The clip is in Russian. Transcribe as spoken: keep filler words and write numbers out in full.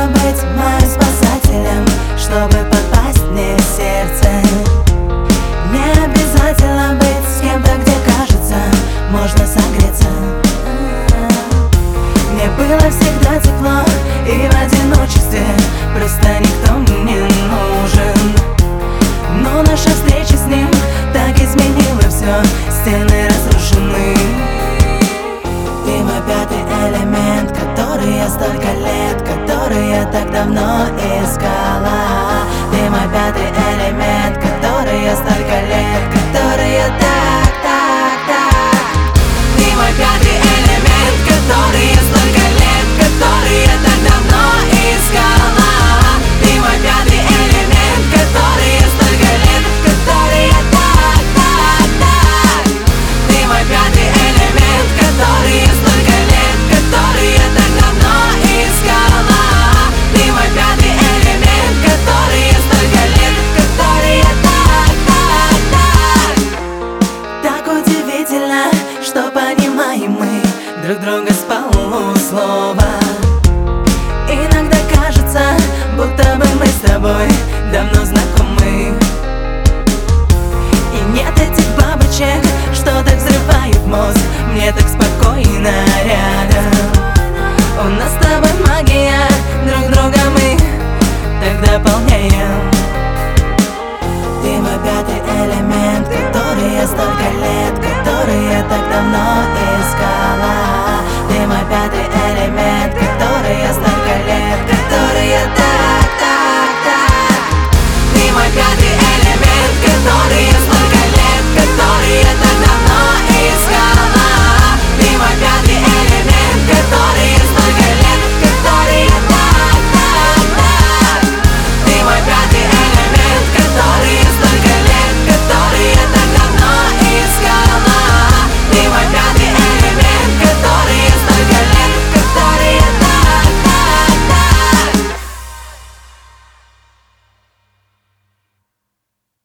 быть моим спасателем, чтобы попасть мне в сердце. Не обязательно быть с кем-то, где кажется, можно согреться. Мне было всегда тепло и в одиночестве, просто никто мне не нужен. Но наша встреча с ним так изменила все, стены разрушены. Ты мой пятый элемент, который я столько лет, который я так давно искала. Ты мой пятый элемент, который я столько лет, который я так, так, так. Ты мой пятый элемент, который я столько лет, который я так давно искала. Ты мой пятый элемент, который я столько лет, который я так, так, так. Ты мой пятый элемент, который я столько лет, который я так давно искала. Ты мой пятый элемент, который я столько лет, который я так, так, так. Так удивительно, что понимаем мы друг друга с полуслова. Иногда кажется, будто бы мы с тобой давно знакомы. И нет этих бабочек, что так взрывают мозг. Мне так спокойно рядом. У нас с тобой магия, друг друга мы так дополняем. Ты мой пятый элемент, который я стал